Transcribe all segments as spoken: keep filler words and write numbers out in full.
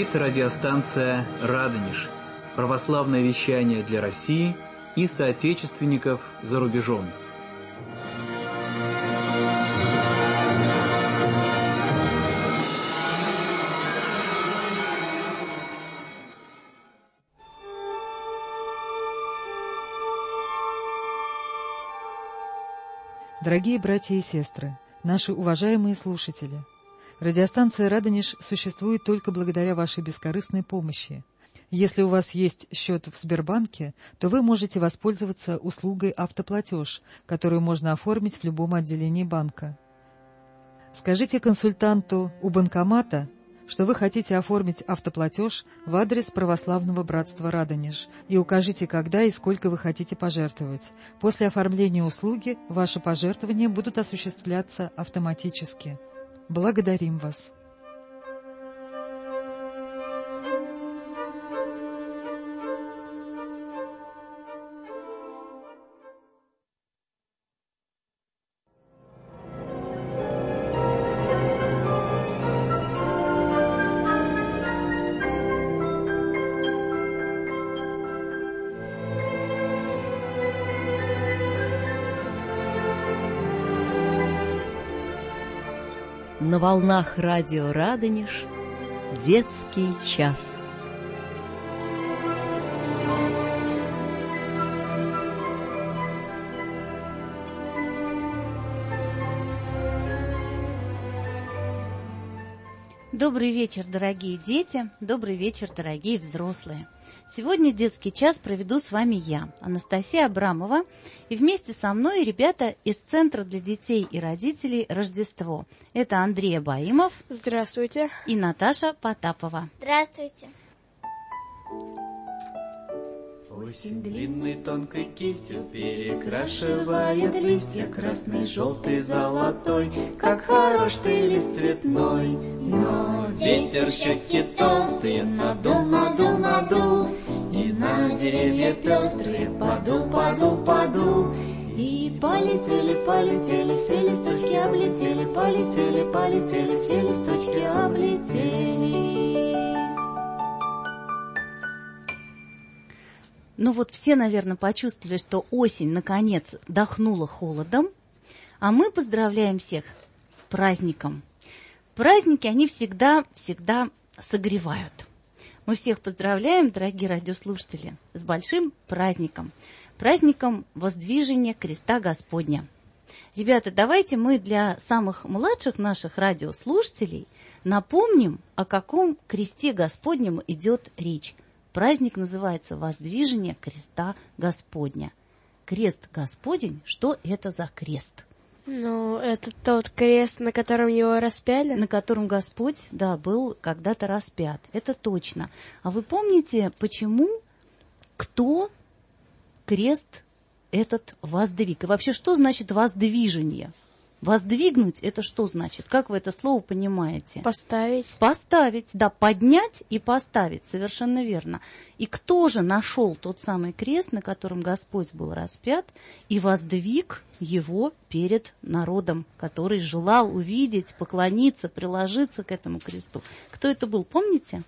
Это радиостанция «Радонеж», православное вещание для России и соотечественников за рубежом. Дорогие братья и сестры, наши уважаемые слушатели, радиостанция «Радонеж» существует только благодаря вашей бескорыстной помощи. Если у вас есть счет в Сбербанке, то вы можете воспользоваться услугой «Автоплатеж», которую можно оформить в любом отделении банка. Скажите консультанту у банкомата, что вы хотите оформить автоплатеж в адрес Православного братства «Радонеж», и укажите, когда и сколько вы хотите пожертвовать. После оформления услуги ваши пожертвования будут осуществляться автоматически. Благодарим вас. На волнах радио «Радонеж» детский час. Добрый вечер, дорогие дети, добрый вечер, дорогие взрослые. Сегодня детский час проведу с вами я, Анастасия Абрамова, и вместе со мной ребята из Центра для детей и родителей «Рождество». Это Андрей Абаимов. Здравствуйте. И Наташа Потапова. Здравствуйте. Осень длинной тонкой кистью перекрашивает листья красный, желтый, золотой. Как хорош ты, лист цветной, но ветер щеки толстые надул, надул, надул, и на деревья пестрые подул, подул, подул. И полетели, полетели, все листочки облетели, полетели, полетели, все листочки облетели. Ну вот все, наверное, почувствовали, что осень, наконец, дохнула холодом, а мы поздравляем всех с праздником. Праздники, они всегда, всегда согревают. Мы всех поздравляем, дорогие радиослушатели, с большим праздником. Праздником воздвижения креста Господня. Ребята, давайте мы для самых младших наших радиослушателей напомним, о каком кресте Господнем идет речь. Праздник называется «Воздвижение креста Господня». Крест Господень, что это за крест? Ну, это тот крест, на котором его распяли? На котором Господь, да, был когда-то распят, это точно. А вы помните, почему, кто крест этот воздвиг? И вообще, что значит воздвижение? Воздвигнуть — это что значит? Как вы это слово понимаете? Поставить. Поставить, да, поднять и поставить, совершенно верно. И кто же нашел тот самый крест, на котором Господь был распят, и воздвиг его перед народом, который желал увидеть, поклониться, приложиться к этому кресту? Кто это был, помните?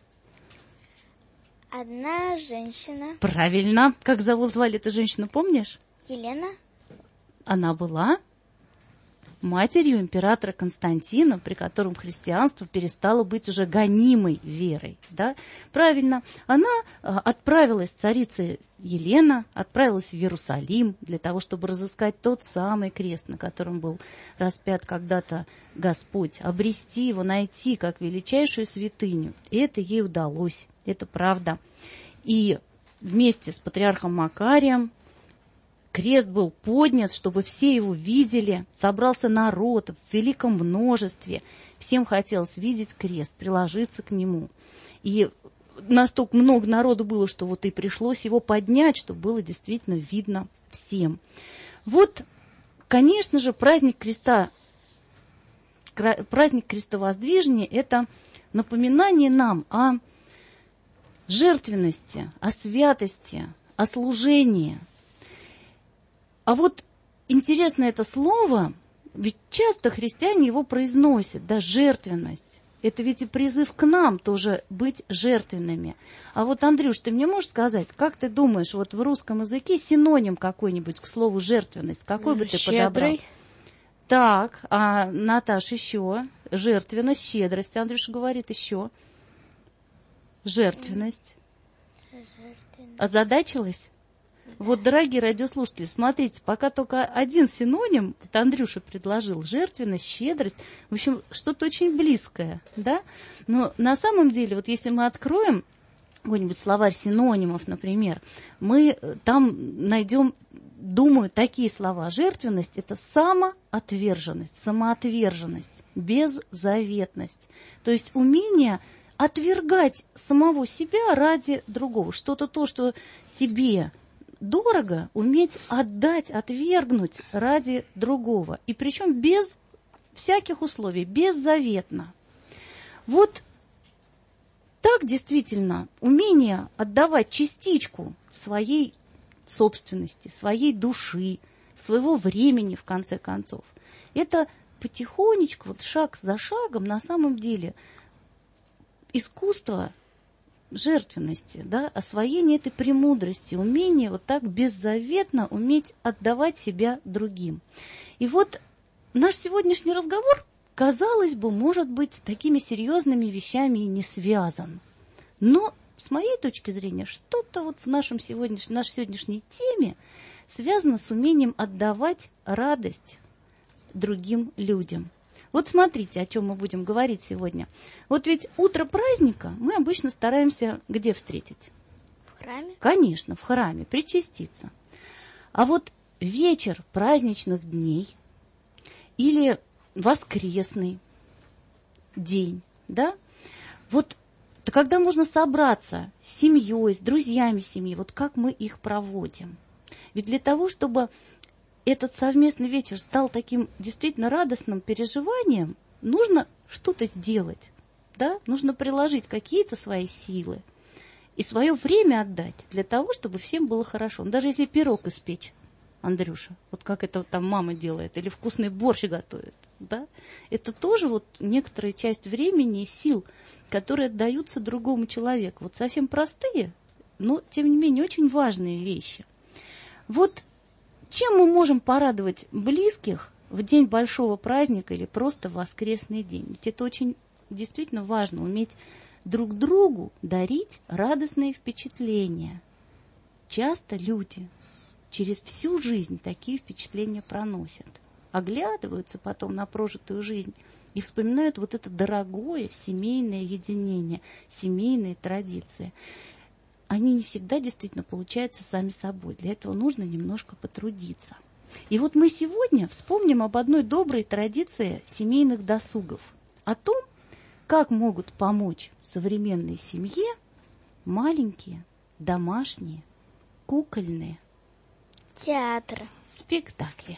Одна женщина. Правильно. Как зовут, звали эту женщину, помнишь? Елена. Она была матерью императора Константина, при котором христианство перестало быть уже гонимой верой. Да? Правильно. Она отправилась, царица Елена, отправилась в Иерусалим для того, чтобы разыскать тот самый крест, на котором был распят когда-то Господь, обрести его, найти как величайшую святыню. И это ей удалось, это правда. И вместе с патриархом Макарием крест был поднят, чтобы все его видели, собрался народ в великом множестве. Всем хотелось видеть крест, приложиться к нему. И настолько много народу было, что вот и пришлось его поднять, чтобы было действительно видно всем. Вот, конечно же, праздник креста, праздник крестовоздвижения – это напоминание нам о жертвенности, о святости, о служении. А вот интересно это слово, ведь часто христиане его произносят, да, жертвенность. Это ведь и призыв к нам тоже быть жертвенными. А вот, Андрюш, ты мне можешь сказать, как ты думаешь, вот в русском языке синоним какой-нибудь к слову жертвенность, какой бы ты Щедрый. подобрал? Так, а Наташ еще? Жертвенность, щедрость. Андрюша говорит еще. Жертвенность. Озадачилась? Вот, дорогие радиослушатели, смотрите, пока только один синоним, вот Андрюша предложил, жертвенность, щедрость, в общем, что-то очень близкое, да? Но на самом деле, вот если мы откроем какой-нибудь словарь синонимов, например, мы там найдем, думаю, такие слова. Жертвенность – это самоотверженность, самоотверженность, беззаветность. То есть умение отвергать самого себя ради другого. Что-то то, что тебе дорого, уметь отдать, отвергнуть ради другого. И причем без всяких условий, беззаветно. Вот так действительно умение отдавать частичку своей собственности, своей души, своего времени, в конце концов. Это потихонечку, вот шаг за шагом, на самом деле, искусство жертвенности, да, освоение этой премудрости, умение вот так беззаветно уметь отдавать себя другим. И вот наш сегодняшний разговор, казалось бы, может быть такими серьезными вещами и не связан. Но с моей точки зрения, что-то вот в нашем сегодняшнем, нашей сегодняшней теме связано с умением отдавать радость другим людям. Вот смотрите, о чем мы будем говорить сегодня. Вот ведь утро праздника мы обычно стараемся где встретить? В храме? Конечно, в храме, причаститься. А вот вечер праздничных дней или воскресный день, да, вот когда можно собраться с семьей, с друзьями семьи, вот как мы их проводим. Ведь для того, чтобы этот совместный вечер стал таким действительно радостным переживанием, нужно что-то сделать, да? Нужно приложить какие-то свои силы и свое время отдать для того, чтобы всем было хорошо. Ну, даже если пирог испечь, Андрюша, вот как это там мама делает, или вкусный борщ готовит, да? Это тоже вот некоторая часть времени и сил, которые отдаются другому человеку. Вот совсем простые, но, тем не менее, очень важные вещи. Вот чем мы можем порадовать близких в день большого праздника или просто в воскресный день? Ведь это очень действительно важно, уметь друг другу дарить радостные впечатления. Часто люди через всю жизнь такие впечатления проносят, оглядываются потом на прожитую жизнь и вспоминают вот это дорогое семейное единение, семейные традиции. Они не всегда действительно получаются сами собой. Для этого нужно немножко потрудиться. И вот мы сегодня вспомним об одной доброй традиции семейных досугов. О том, как могут помочь современной семье маленькие, домашние, кукольные театры, спектакли.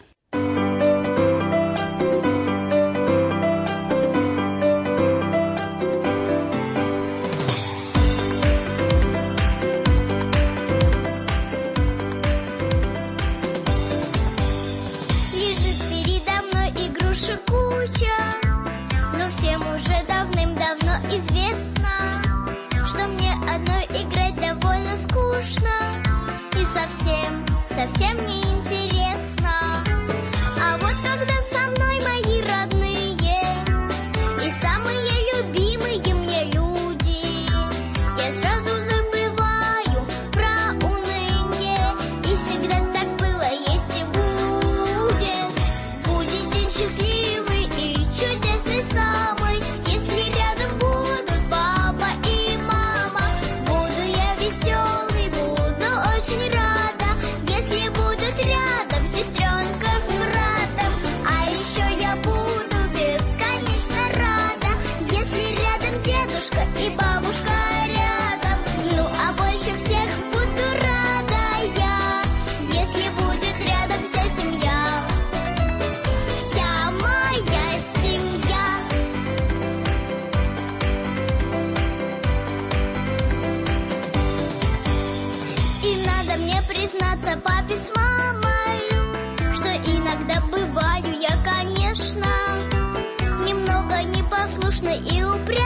Но всем уже давным-давно известно, что мне одной играть довольно скучно и совсем, совсем не интересно. А вот когда со мной мои родные и самые любимые мне люди, я сразу забываю про уныние, и всегда так было, есть и будет. Будет день счастливый и чудесный самый, если рядом будут папа и мама. Буду я веселый, буду очень рада, если будут рядом сестренка с братом. А еще я буду бесконечно рада, если рядом дедушка и бабушка рядом. Ну а больше всех буду рада я, если будет рядом вся семья, вся моя семья. И надо мне признаться папе с мамой, что иногда бываю я, конечно, немного непослушной и упрямой.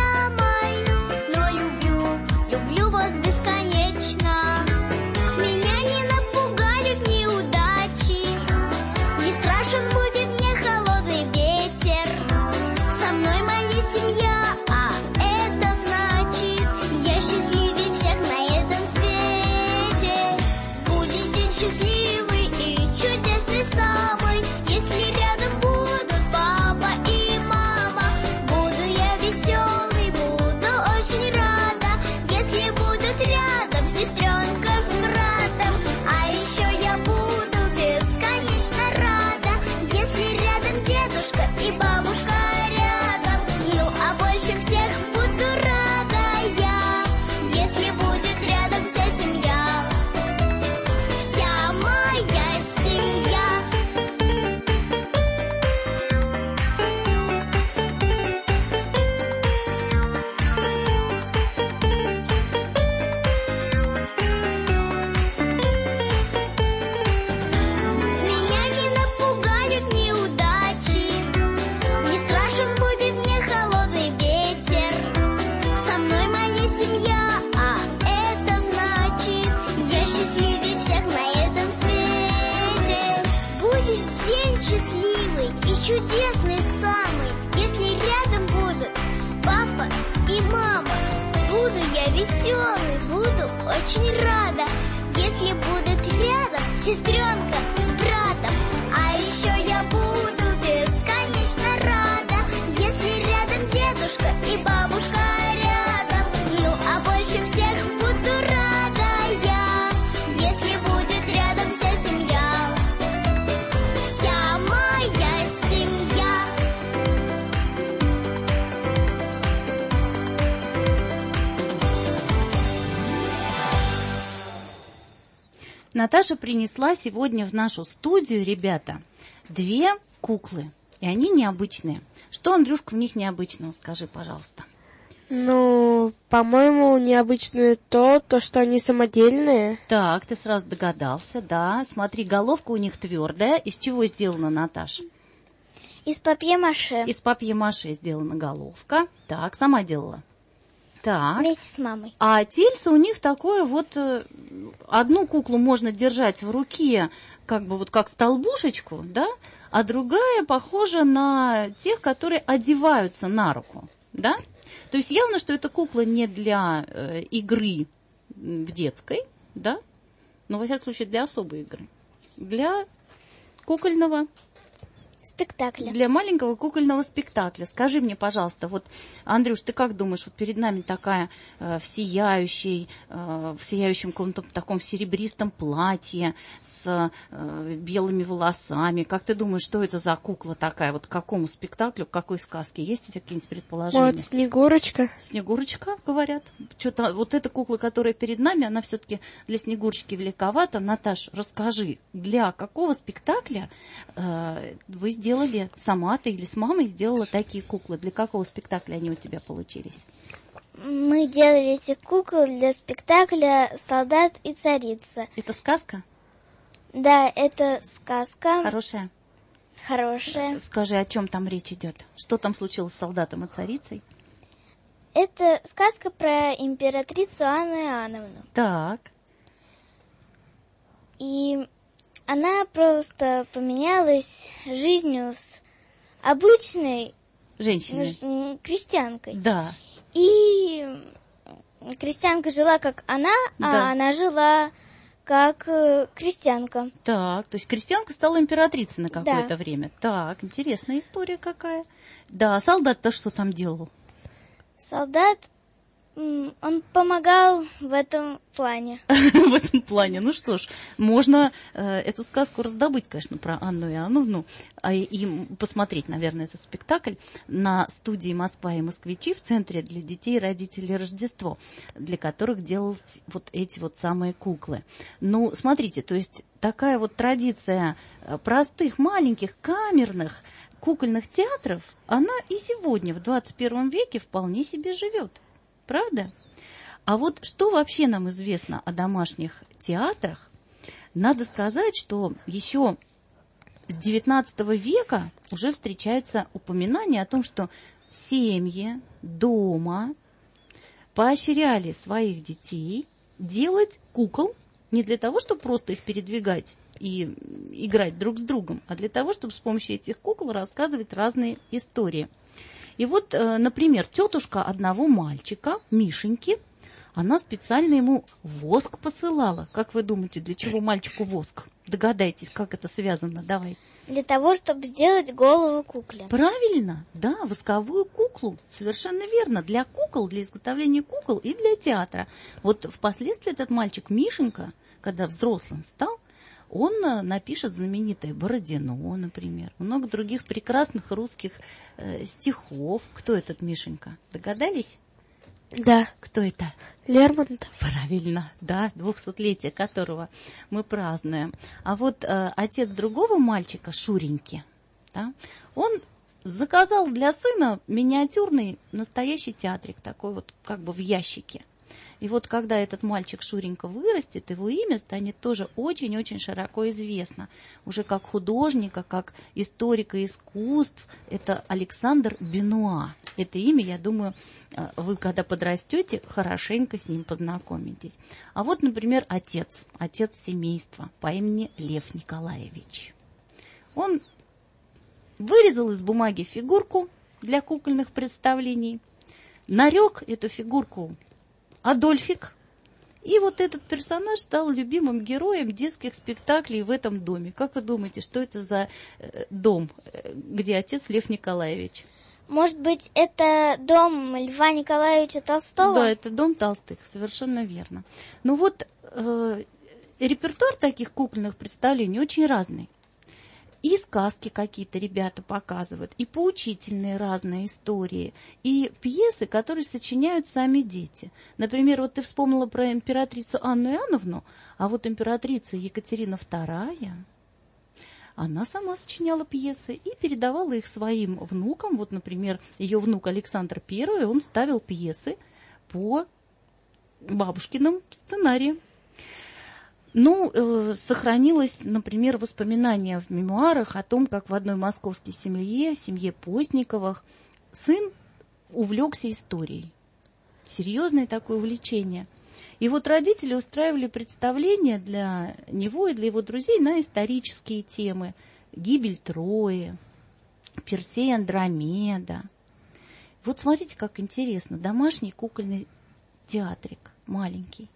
очень рада, если будет рядом сестренка с братом. А еще я буду бесконечно рада, если рядом дедушка и бабушка рядом. Ну, а больше всех буду рада я, если будет рядом вся семья, вся моя семья. Наташа принесла сегодня в нашу студию, ребята, две куклы. И они необычные. Что, Андрюшка, в них необычного? Скажи, пожалуйста. Ну, по-моему, необычно то, то, что они самодельные. Так, ты сразу догадался, да. Смотри, головка у них твердая. Из чего сделана, Наташа? Из папье-маше. Из папье-маше сделана головка. Так, сама делала. Так. Вместе с мамой. А тельце у них такое вот, э, одну куклу можно держать в руке, как бы вот как столбушечку, да, а другая похожа на тех, которые одеваются на руку, да. То есть явно, что эта кукла не для э, игры в детской, да, но, во всяком случае, для особой игры, для кукольного спектакля. Для маленького кукольного спектакля. Скажи мне, пожалуйста, вот, Андрюш, ты как думаешь, вот перед нами такая э, в сияющей, э, в сияющем каком-то таком серебристом платье с э, белыми волосами. Как ты думаешь, что это за кукла такая? Вот к какому спектаклю, к какой сказке? Есть у тебя какие-нибудь предположения? Вот Снегурочка. Снегурочка, говорят. Что-то вот эта кукла, которая перед нами, она все-таки для Снегурочки великовата. Наташ, расскажи, для какого спектакля э, вы сделали, сама ты или с мамой сделала такие куклы? Для какого спектакля они у тебя получились? Мы делали эти куклы для спектакля «Солдат и царица». Это сказка? Да, это сказка. Хорошая? Хорошая. Скажи, о чем там речь идет? Что там случилось с солдатом и царицей? Это сказка про императрицу Анну Иоанновну. Так. И она просто поменялась жизнью с обычной женщиной, ну, крестьянкой. Да. И крестьянка жила как она, да. а она жила как э, крестьянка. Так, то есть крестьянка стала императрицей на какое-то да. время. Так, интересная история какая. Да, солдат-то что там делал? Солдат, он помогал в этом плане. В этом плане. Ну что ж, можно э, эту сказку раздобыть, конечно, про Анну Иоанновну, а, и посмотреть, наверное, этот спектакль на студии «Москва и москвичи» в Центре для детей и родителей Рождество, для которых делать вот эти вот самые куклы. Ну, смотрите, то есть такая вот традиция простых, маленьких, камерных кукольных театров, она и сегодня, в двадцать первом веке, вполне себе живет. Правда? А вот что вообще нам известно о домашних театрах? Надо сказать, что еще с девятнадцатого века уже встречаются упоминания о том, что семьи дома поощряли своих детей делать кукол не для того, чтобы просто их передвигать и играть друг с другом, а для того, чтобы с помощью этих кукол рассказывать разные истории. И вот, например, тетушка одного мальчика, Мишеньки, она специально ему воск посылала. Как вы думаете, для чего мальчику воск? Догадайтесь, как это связано, давай. Для того, чтобы сделать голову кукле. Правильно, да, восковую куклу. Совершенно верно. Для кукол, для изготовления кукол и для театра. Вот впоследствии этот мальчик Мишенька, когда взрослым стал, он напишет знаменитое «Бородино», например, много других прекрасных русских э, стихов. Кто этот Мишенька? Догадались? Да. Кто это? Лермонтов. Правильно, да, двухсотлетие которого мы празднуем. А вот э, отец другого мальчика, Шуреньки, да, он заказал для сына миниатюрный настоящий театрик, такой вот как бы в ящике. И вот когда этот мальчик Шуренька вырастет, его имя станет тоже очень-очень широко известно. Уже как художника, как историка искусств. Это Александр Бенуа. Это имя, я думаю, вы, когда подрастете, хорошенько с ним познакомитесь. А вот, например, отец, отец семейства по имени Лев Николаевич. Он вырезал из бумаги фигурку для кукольных представлений, нарек эту фигурку Адольфик И вот этот персонаж стал любимым героем детских спектаклей в этом доме. Как вы думаете, что это за дом, где отец Лев Николаевич? Может быть, это дом Льва Николаевича Толстого? Да, это дом Толстых, совершенно верно. Ну вот э, репертуар таких кукольных представлений очень разный. И сказки какие-то ребята показывают, и поучительные разные истории, и пьесы, которые сочиняют сами дети. Например, вот ты вспомнила про императрицу Анну Иоанновну, а вот императрица Екатерина вторая... Она сама сочиняла пьесы и передавала их своим внукам. Вот, например, ее внук Александр Первый, он ставил пьесы по бабушкиным сценариям. Ну, э, сохранилось, например, воспоминание в мемуарах о том, как в одной московской семье, семье Постниковых, сын увлекся историей. Серьезное такое увлечение. И вот родители устраивали представления для него и для его друзей на исторические темы. Гибель Трои, Персей Андромеда. Вот смотрите, как интересно. Домашний кукольный театрик, маленький.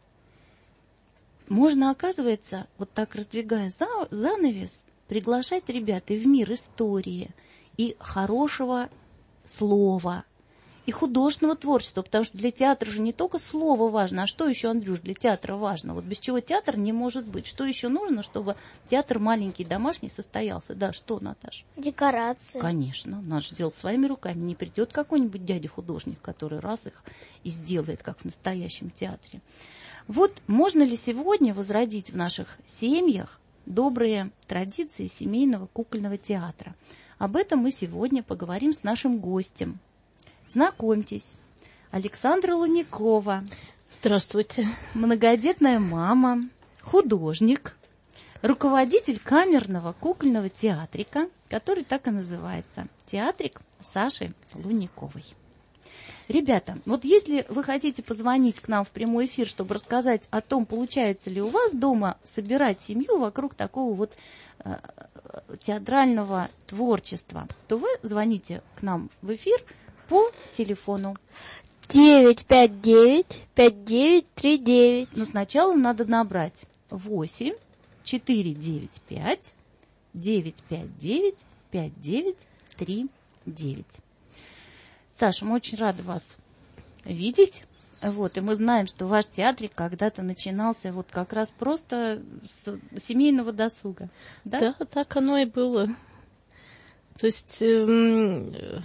Можно, оказывается, вот так раздвигая занавес, приглашать ребят и в мир истории, и хорошего слова, и художественного творчества, потому что для театра же не только слово важно, а что еще, Андрюш, для театра важно? Вот без чего театр не может быть. Что еще нужно, чтобы театр маленький, домашний состоялся? Да, что, Наташа? Декорации. Конечно, надо же делать своими руками. Не придет какой-нибудь дядя-художник, который раз их и сделает, как в настоящем театре. Вот можно ли сегодня возродить в наших семьях добрые традиции семейного кукольного театра? Об этом мы сегодня поговорим с нашим гостем. Знакомьтесь, Александра Лунякова. Здравствуйте. Многодетная мама, художник, руководитель камерного кукольного театрика, который так и называется, театрик Саши Луняковой. Ребята, вот если вы хотите позвонить к нам в прямой эфир, чтобы рассказать о том, получается ли у вас дома собирать семью вокруг такого вот э, театрального творчества, то вы звоните к нам в эфир по телефону девять пять девять пять девять три девять. Но сначала надо набрать восемь четыре девять пять девять пять девять пять девять три девять. Саша, мы очень рады вас видеть. Вот, и мы знаем, что ваш театрик когда-то начинался вот как раз просто с семейного досуга. Да, да, так оно и было. То есть... Эм...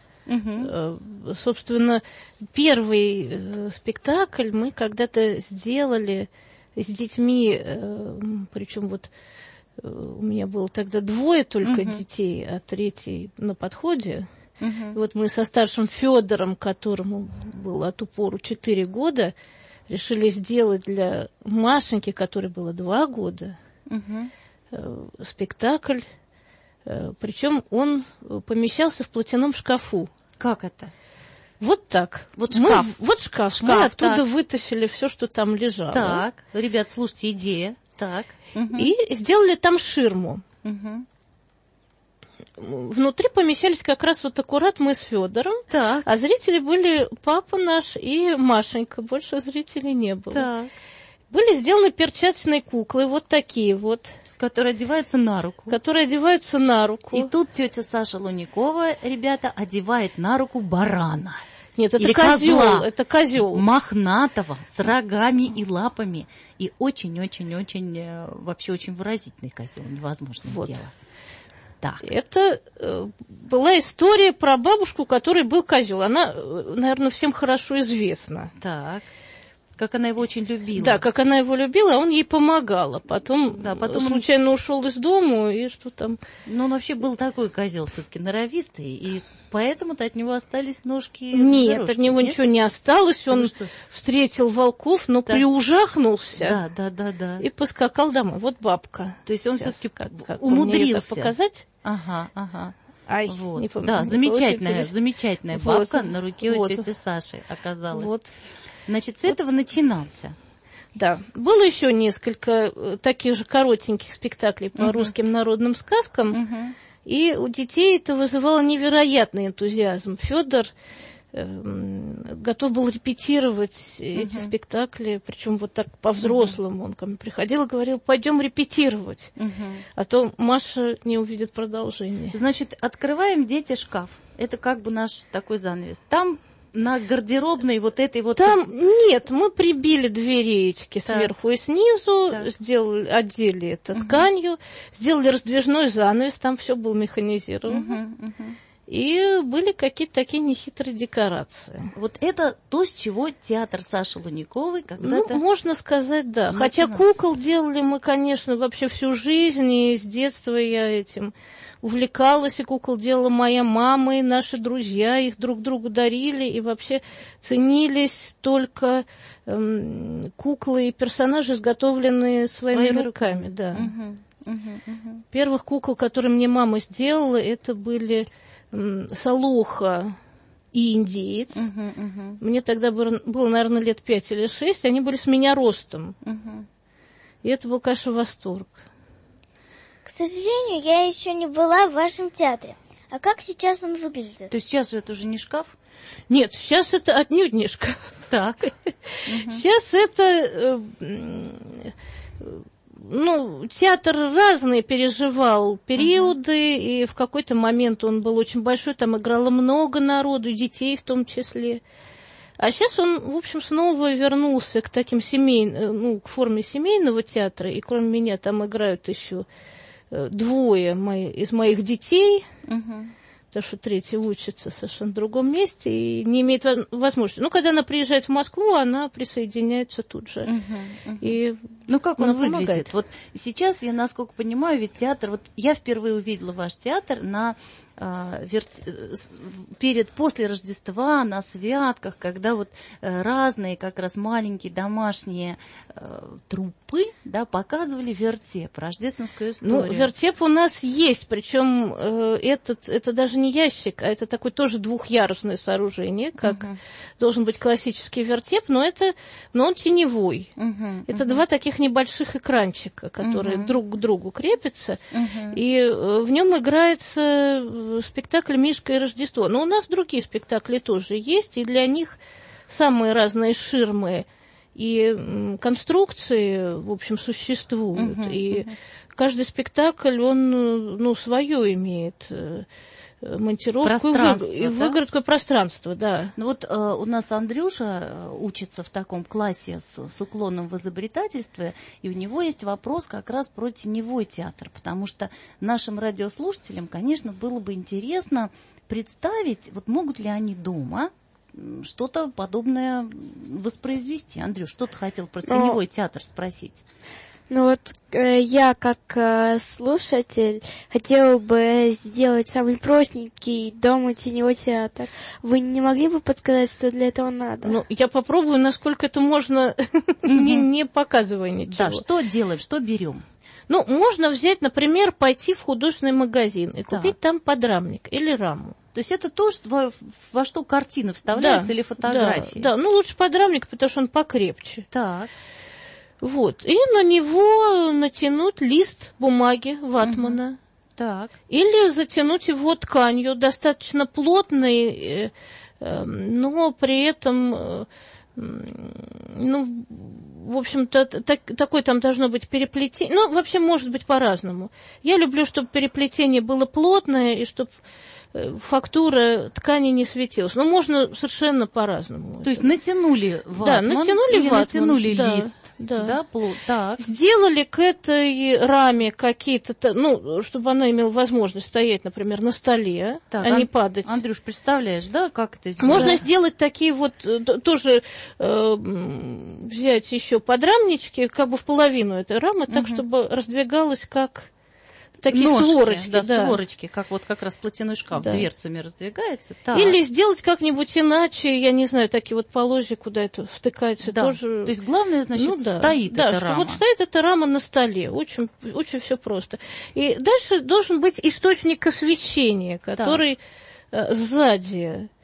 Угу. Собственно, первый э, спектакль мы когда-то сделали с детьми, э, причем вот э, у меня было тогда двое только угу. детей, а третий на подходе. Угу. Вот мы со старшим Федором, которому было от упору четыре года, решили сделать для Машеньки, которой было два года, угу. э, спектакль. Причем он помещался в платяном шкафу. Как это? Вот так. Вот шкаф. Мы, вот шкаф. шкаф. Мы оттуда так. вытащили все, что там лежало. Так, ребят, слушайте, идея. Так. И сделали там ширму. Угу. Внутри помещались как раз вот аккурат мы с Федором. Так. А зрители были папа наш и Машенька. Больше зрителей не было. Так. Были сделаны перчаточные куклы, вот такие вот. Которые одеваются на руку. Которые одеваются на руку. И тут тетя Саша Лунякова, ребята, одевает на руку барана. Нет, это Или козел, козла, это козел. Мохнатого, с рогами и лапами. И очень-очень-очень, вообще очень выразительный козел, невозможное вот. дело. Так. Это э, была история про бабушку, у которой был козел. Она, наверное, всем хорошо известна. Так. Как она его очень любила. Да, как она его любила, а он ей помогала. Потом, да, потом случайно он... ушел из дому, и что там... Ну, он вообще был такой козел, все-таки норовистый, и поэтому-то от него остались ножки. Нет, дорожки. от него Нет? ничего не осталось. Он что? встретил волков, но да. приужахнулся. Да, да, да, да. И поскакал домой. Вот бабка. То есть он Сейчас, все-таки как, как умудрился показать. Ага, ага. Ай, вот. не помню. Да, замечательная, замечательная вот. бабка на руке вот. у тети Саши оказалась. Вот. Значит, с вот. этого начинался. Да, было еще несколько таких же коротеньких спектаклей по uh-huh. русским народным сказкам, uh-huh. и у детей это вызывало невероятный энтузиазм. Федор готов был репетировать эти uh-huh. спектакли, причем вот так по-взрослому. Uh-huh. Он ко мне приходил и говорил: пойдем репетировать, uh-huh. а то Маша не увидит продолжение. Значит, открываем, дети, шкаф. Это как бы наш такой занавес. Там на гардеробной вот этой вот... Там нет, мы прибили две реечки сверху и снизу, так. сделали, отдели это uh-huh. тканью, сделали раздвижной занавес, там все было механизировано. Uh-huh, uh-huh. И были какие-то такие нехитрые декорации. Вот это то, с чего театр Саши Луниковой когда-то... Ну, можно сказать, да. Начинался. Хотя кукол делали мы, конечно, вообще всю жизнь, и с детства я этим увлекалась, и кукол делала моя мама, и наши друзья, их друг другу дарили, и вообще ценились только эм, куклы и персонажи, изготовленные своими, своими руками. руками да. Угу, угу, угу. Первых кукол, которые мне мама сделала, это были... Солоха и индеец. Uh-huh, uh-huh. Мне тогда было, было, наверное, лет пять или шесть. Они были с меня ростом. Uh-huh. И это был, конечно, восторг. К сожалению, я еще не была в вашем театре. А как сейчас он выглядит? То есть сейчас же это уже не шкаф? Нет, сейчас это отнюдь не шкаф. Так. Uh-huh. Сейчас это... Ну, театр разные переживал периоды, uh-huh. и в какой-то момент он был очень большой, там играло много народу, детей в том числе. А сейчас он, в общем, снова вернулся к таким семейным, ну, к форме семейного театра, и кроме меня там играют еще двое мои, из моих детей, uh-huh. потому что третий учится в совершенно другом месте и не имеет возможности. Ну, когда она приезжает в Москву, она присоединяется тут же. Uh-huh, uh-huh. И ну, как он выглядит? Помогает. Вот сейчас, я, насколько понимаю, ведь театр... Вот я впервые увидела ваш театр на... перед, после Рождества, на святках, когда вот разные как раз маленькие домашние э, труппы, да, показывали вертеп, рождественскую историю. Ну, вертеп у нас есть, причем э, этот, это даже не ящик, а это такое тоже двухъярусное сооружение, как uh-huh. должен быть классический вертеп, но, это, но он теневой. Uh-huh, это uh-huh. два таких небольших экранчика, которые uh-huh. друг к другу крепятся, uh-huh. и э, в нем играется спектакль «Мишка и Рождество». Но у нас другие спектакли тоже есть, и для них самые разные ширмы и конструкции, в общем, существуют. Uh-huh, и uh-huh. каждый спектакль, он, ну, свое имеет монтировку и выгородку, да? Пространство, да. Ну вот э, у нас Андрюша учится в таком классе с, с уклоном в изобретательстве, и у него есть вопрос как раз про теневой театр, потому что нашим радиослушателям, конечно, было бы интересно представить, вот могут ли они дома что-то подобное воспроизвести. Андрюш, что ты хотел про теневой Но... театр спросить? Ну вот э, я, как э, слушатель, хотела бы сделать самый простенький дома теневой театр. Вы не могли бы подсказать, что для этого надо? Ну, я попробую, насколько это можно, не показывая ничего. Да, что делаем, что берем? Ну, можно взять, например, пойти в художественный магазин и купить там подрамник или раму. То есть это то, что, во, во что картины вставляются, да, или фотографии? Да, да, ну лучше подрамник, потому что он покрепче. Так. Вот, и на него натянуть лист бумаги ватмана. Угу. Так. Или затянуть его тканью, достаточно плотной, но при этом, ну, в общем-то, так, такое там должно быть переплетение. Ну, вообще, может быть, по-разному. Я люблю, чтобы переплетение было плотное, и чтобы фактура ткани не светилась. Но можно совершенно по-разному. То есть натянули ватман, да, натянули или ватман, натянули да, лист. Да. Да, плод, так. Сделали к этой раме какие-то, ну, чтобы она имела возможность стоять, например, на столе, так, а не Ан- падать. Андрюш, представляешь, да, как это сделать? Можно да. сделать такие вот, тоже э, взять еще подрамнички, как бы в половину этой рамы, угу. так, чтобы раздвигалась как... Такие ножки, створочки, да, да. створочки, как вот как раз платяной шкаф, да. дверцами раздвигается. Так. Или сделать как-нибудь иначе, я не знаю, такие вот положи, куда это втыкается, да. тоже. То есть главное, значит, ну, да. стоит да, эта что рама. Вот стоит эта рама на столе, очень, очень все просто. И дальше должен быть источник освещения, который так. сзади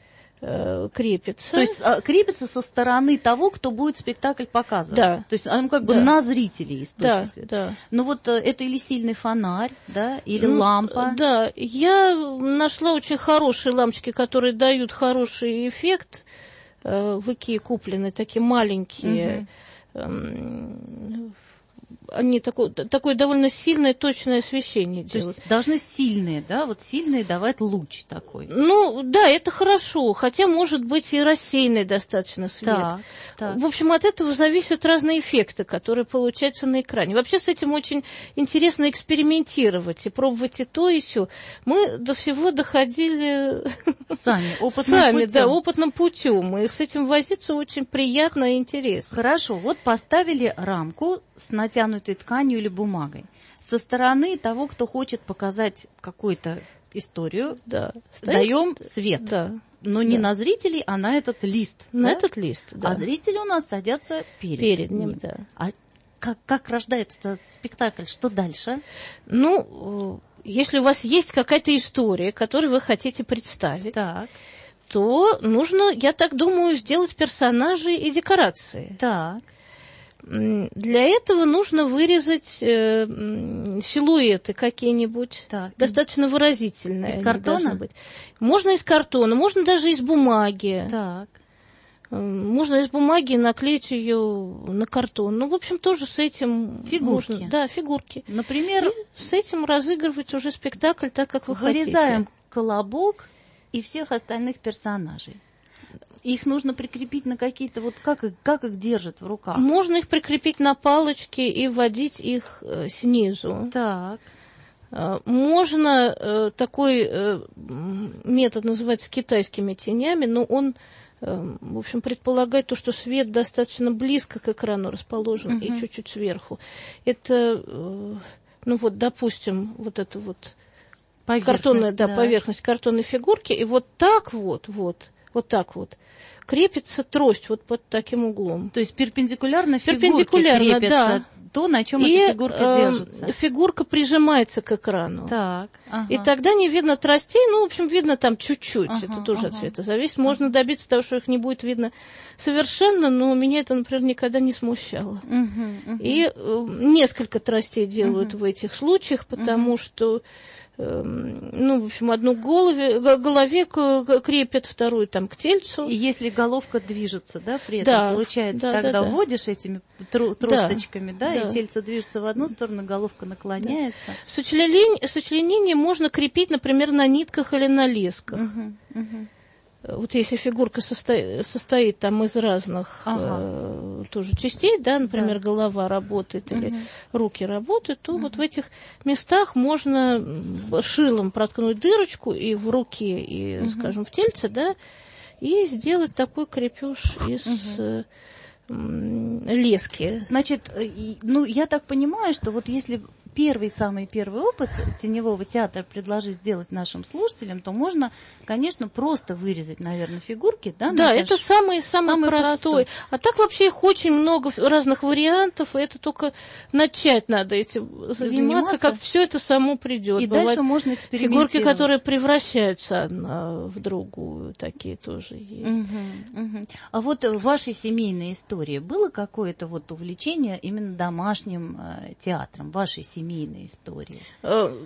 э, крепится. То есть э, крепится со стороны того, кто будет спектакль показывать. Да. То есть он как бы да. на зрителей источник да, света. Да. Ну вот э, это или сильный фонарь, да, или ну, лампа. Да, я нашла очень хорошие лампочки, которые дают хороший эффект. Э, в Икее куплены такие маленькие. Угу. Э, они такое, такое довольно сильное, точное освещение делают. То есть должны сильные, да, вот сильные давать луч такой. Ну, да, это хорошо, хотя может быть и рассеянный достаточно свет. Так, так. В общем, от этого зависят разные эффекты, которые получаются на экране. Вообще с этим очень интересно экспериментировать и пробовать и то, и сё. Мы до всего доходили сами, опытным сами, путем. да, опытным путем. И с этим возиться очень приятно и интересно. Хорошо, вот поставили рамку с натянутой тканью или бумагой. Со стороны того, кто хочет показать какую-то историю, да. даем свет. Да. Но не да. на зрителей, а на этот лист. На да? этот лист, да. А зрители у нас садятся перед, перед ним. ним. Да. А как, как рождается этот спектакль? Что дальше? Ну, если у вас есть какая-то история, которую вы хотите представить, так. то нужно, я так думаю, сделать персонажей и декорации. Так. Для этого нужно вырезать э, силуэты какие-нибудь, так. достаточно выразительные. Из картона? Быть. Можно из картона, можно даже из бумаги. Так. Можно из бумаги наклеить ее на картон. Ну, в общем, тоже с этим фигурки. Можно, да, фигурки. Например, и с этим разыгрывать уже спектакль так, как вы вырезаем хотите. Вырезаем колобок и всех остальных персонажей. Их нужно прикрепить на какие-то, вот как их, как их держат в руках? Можно их прикрепить на палочки и вводить их э, снизу. Так. Э, можно, э, такой э, метод называется китайскими тенями, но он, э, в общем, предполагает то, что свет достаточно близко к экрану расположен uh-huh. и чуть-чуть сверху. Это, э, ну вот, допустим, вот это вот картонная, да, да. поверхность картонной фигурки, и вот так вот, вот, вот так вот крепится трость вот под таким углом. То есть перпендикулярно, перпендикулярно фигурке крепится да. то, на чем и, эта фигурка э, держится. Фигурка прижимается к экрану. Так. Ага. И тогда не видно тростей, ну, в общем, видно там чуть-чуть. Ага, это тоже ага. от цвета зависит. Можно добиться того, что их не будет видно совершенно, но меня это, например, никогда не смущало. Угу, угу. И э, несколько тростей делают угу. в этих случаях, потому угу. что ну, в общем, одну к голове, к голове крепят, вторую там к тельцу. И если головка движется, да, при этом, да, получается, да, тогда да, вводишь этими тросточками, да, да, да, и тельце движется в одну сторону, головка наклоняется. Да. Сочленение, сочленение можно крепить, например, на нитках или на лесках. Угу, угу. Вот если фигурка состоит, состоит там из разных ага. э, тоже частей, да, например, да. голова работает или угу. руки работают, то угу. вот в этих местах можно шилом проткнуть дырочку и в руке, и, угу. скажем, в тельце, да, и сделать такой крепеж из угу. э, лески. Значит, ну, я так понимаю, что вот если первый, самый первый опыт теневого театра предложить сделать нашим слушателям, то можно, конечно, просто вырезать, наверное, фигурки, да? Да, это самый, самый, самый простой. простой. А так вообще их очень много разных вариантов, и это только начать надо этим заниматься, заниматься. Как все это само придет. И Бывают дальше можно экспериментировать. Фигурки, которые превращаются одна в другую, такие тоже есть. Угу, угу. А вот в вашей семейной истории было какое-то вот увлечение именно домашним э, театром, вашей семейной истории? Э,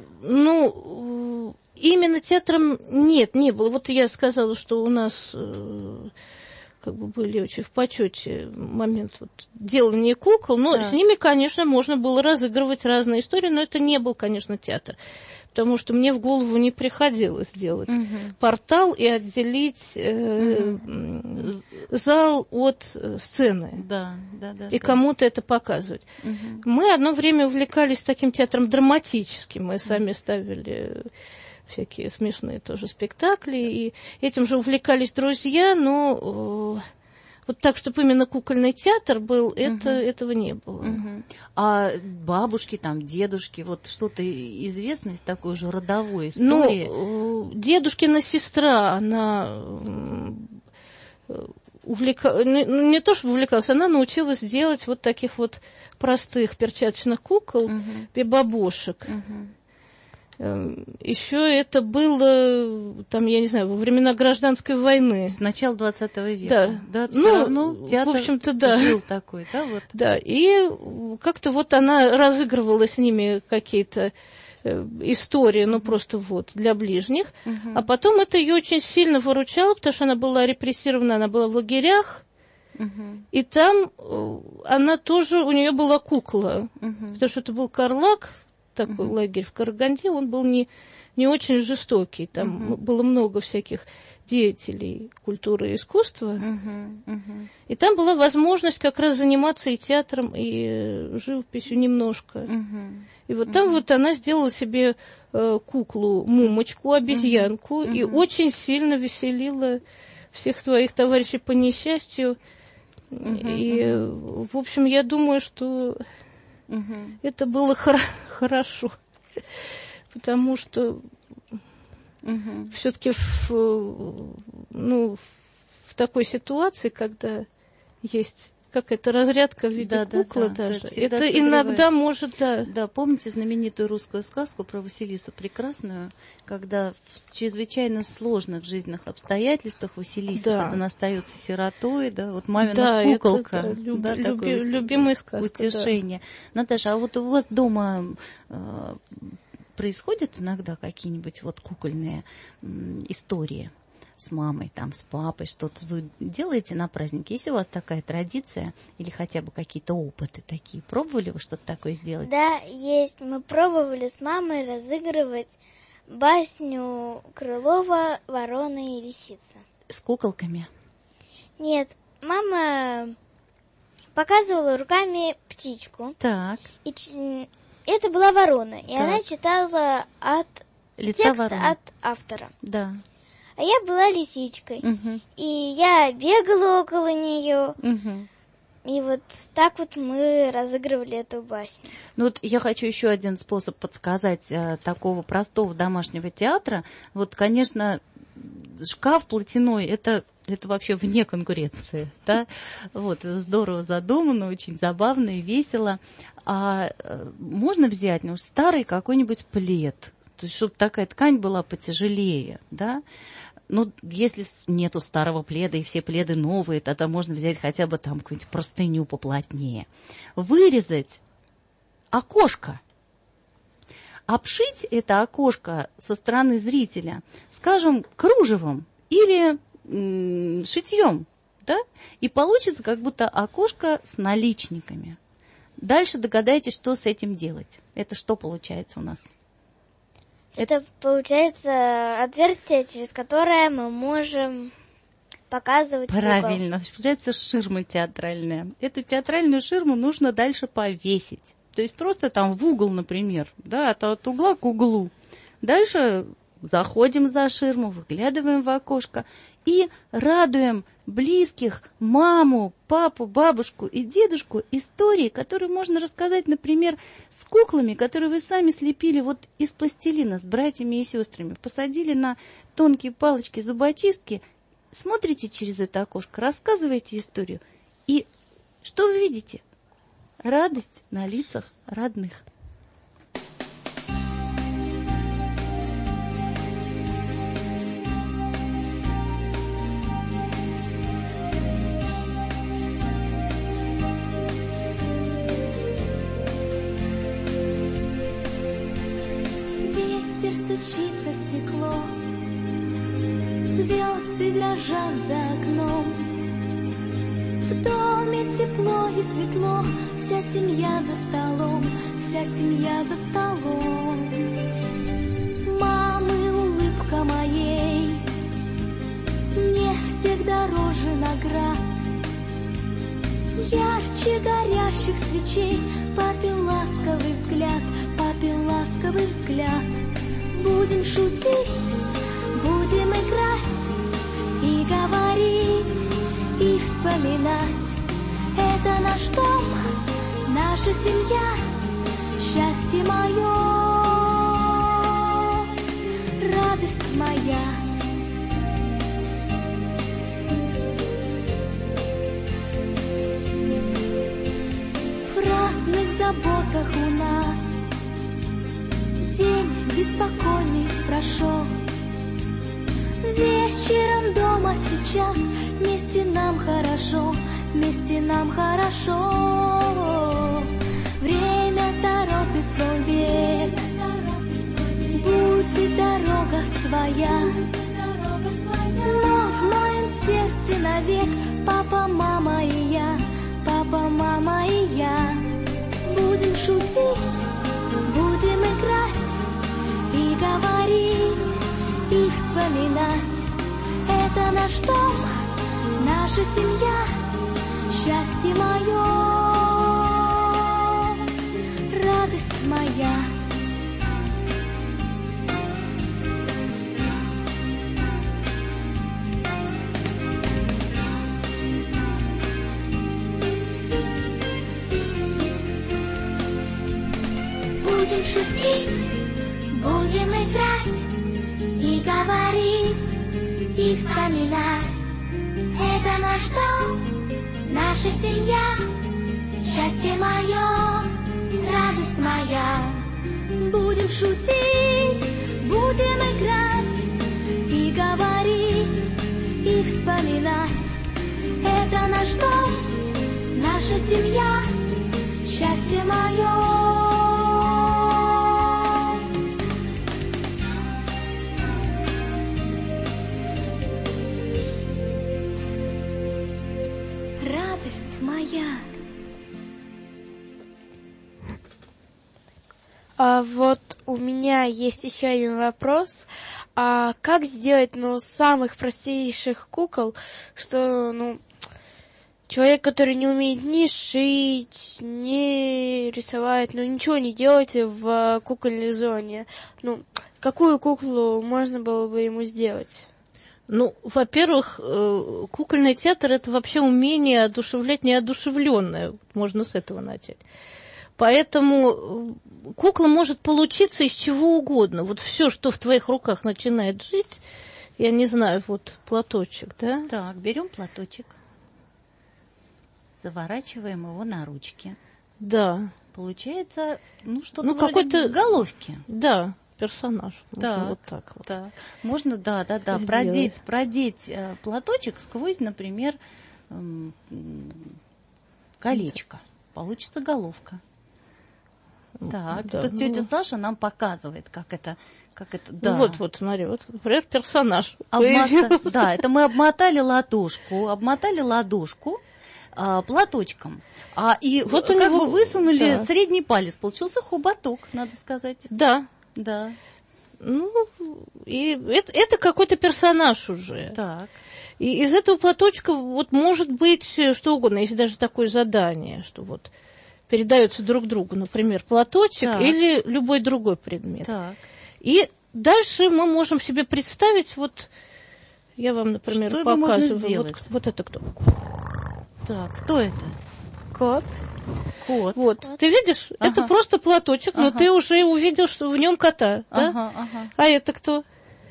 ну, именно театром нет, не было. Вот я сказала, что у нас э, как бы были очень в почете момент вот, делания кукол, но да. с ними, конечно, можно было разыгрывать разные истории, но это не был, конечно, театр. Потому что мне в голову не приходилось делать угу. портал и отделить э, угу. зал от сцены. Да, да, да, и да. кому-то это показывать. Угу. Мы одно время увлекались таким театром драматическим. Мы сами ставили всякие смешные тоже спектакли. И этим же увлекались друзья, но... Вот так, чтобы именно кукольный театр был, это, uh-huh. этого не было. Uh-huh. А бабушки, там, дедушки, вот что-то известно из такой же родовой истории? Ну, дедушкина сестра, она увлекалась, ну, не то чтобы увлекалась, она научилась делать вот таких вот простых перчаточных кукол, uh-huh. бебабошек. Uh-huh. Еще это было, там, я не знаю, во времена гражданской войны. С начала двадцатого века. Да, да ну, равно театр в общем-то, да. жил такой, да, вот. Да, и как-то вот она разыгрывала с ними какие-то истории, ну, просто вот, для ближних. Uh-huh. А потом это ее очень сильно выручало, потому что она была репрессирована, она была в лагерях, uh-huh. и там она тоже, у нее была кукла, uh-huh. потому что это был Карлак, такой uh-huh. лагерь в Караганде, он был не, не очень жестокий, там uh-huh. было много всяких деятелей культуры и искусства, uh-huh. Uh-huh. и там была возможность как раз заниматься и театром, и живописью немножко. Uh-huh. И вот uh-huh. там вот она сделала себе э, куклу, мумочку, обезьянку, uh-huh. Uh-huh. и очень сильно веселила всех своих товарищей по несчастью. Uh-huh. И, в общем, я думаю, что Uh-huh. это было хор- хорошо, потому что uh-huh. все-таки в, ну, в такой ситуации, когда есть какая-то разрядка в виде да, куклы да, даже, да, это согревает. Иногда может, да. Да, помните знаменитую русскую сказку про Василису Прекрасную, когда в чрезвычайно сложных жизненных обстоятельствах Василиса, да. когда она остается сиротой, да, вот мамина да, куколка, это, да, люб, да, люби, такое любимая сказка, утешение. Да. Наташа, а вот у вас дома э, происходят иногда какие-нибудь вот кукольные э, истории? С мамой, там, с папой, что-то вы делаете на празднике? Есть у вас такая традиция или хотя бы какие-то опыты такие? Пробовали вы что-то такое сделать? Да, есть. Мы пробовали с мамой разыгрывать басню Крылова «Ворона и лисица». С куколками? Нет, мама показывала руками птичку. Так. И ч... это была ворона, и так. она читала от Лица текст вороны. от автора. Да. А я была лисичкой, угу. и я бегала около нее, угу. и вот так вот мы разыгрывали эту басню. Ну вот я хочу еще один способ подсказать а, такого простого домашнего театра. Вот, конечно, шкаф платяной, это, это вообще вне конкуренции, да? Вот, здорово задумано, очень забавно и весело. А можно взять, ну, старый какой-нибудь плед, то есть, чтобы такая ткань была потяжелее, да? Ну, если нету старого пледа и все пледы новые, тогда можно взять хотя бы там какую-нибудь простыню поплотнее. Вырезать окошко. Обшить это окошко со стороны зрителя, скажем, кружевом или м- шитьем, да? И получится как будто окошко с наличниками. Дальше догадайтесь, что с этим делать. Это что получается у нас? Это получается отверстие, через которое мы можем показывать Правильно, кукол. Получается ширма театральная. Эту театральную ширму нужно дальше повесить. То есть просто там в угол, например, да, от, от угла к углу. Дальше заходим за ширму, выглядываем в окошко и радуем близких, маму, папу, бабушку и дедушку истории, которые можно рассказать, например, с куклами, которые вы сами слепили вот из пластилина с братьями и сестрами. Посадили на тонкие палочки зубочистки, смотрите через это окошко, рассказываете историю. И что вы видите? Радость на лицах родных. Стучится в стекло, звезды дрожат за окном. В доме тепло и светло, вся семья за столом, вся семья за столом. Мамы, улыбка моей не всех дороже наград. Ярче горящих свечей, папин ласковый взгляд, папин ласковый взгляд. Будем шутить, будем играть и говорить, и вспоминать. Это наш дом, наша семья, счастье мое, радость моя. В разных заботах у нас день беспокойный прошел. Вечером дома сейчас, вместе нам хорошо, вместе нам хорошо. Время торопит свой век, будет дорога своя, но в моем сердце навек папа, мама и я, папа, мама и я. Будем шутить, будем играть и говорить, и вспоминать. Это наш дом, наша семья, счастье мое, радость моя. Будем шутить, будем играть и говорить, и вспоминать. Это наш дом, наша семья, счастье мое, радость моя. Будем шутить, будем играть и говорить, и вспоминать. Это наш дом, наша семья, счастье мое. Моя. А вот у меня есть еще один вопрос. А как сделать, ну, самых простейших кукол, что, ну, человек, который не умеет ни шить, ни рисовать, ну, ничего не делать в кукольной зоне, ну, какую куклу можно было бы ему сделать? Ну, во-первых, кукольный театр – это вообще умение одушевлять неодушевленное. Можно с этого начать. Поэтому кукла может получиться из чего угодно. Вот все, что в твоих руках начинает жить, я не знаю, вот платочек, да? Так, берем платочек, заворачиваем его на ручки. Да. Получается, ну, что-то ну, вроде какой-то головки. Да. Персонаж. Да, вот так вот. Да. Можно, да, да, да, продеть, продеть э, платочек сквозь, например, э, колечко. Получится головка. Так, да, тут ну... тетя Саша нам показывает, как это, как это, да. Вот, вот, смотри, вот, например, персонаж. Обмота... Да, это мы обмотали ладошку, обмотали ладошку а, платочком, а и вот как у него... бы высунули да. средний палец, получился хоботок, надо сказать. Да. Да. Ну, и это, это какой-то персонаж уже. Так. И из этого платочка вот может быть что угодно, если даже такое задание, что вот передаются друг другу, например, платочек так. или любой другой предмет. Так. И дальше мы можем себе представить, вот я вам, например, что показываю. Вот, вот это кто? Так, кто это? Кот. Кот. Вот. Кот. Ты видишь, ага. это просто платочек, но ага. ты уже увидел, что в нем кота. Да? Ага, ага. А это кто?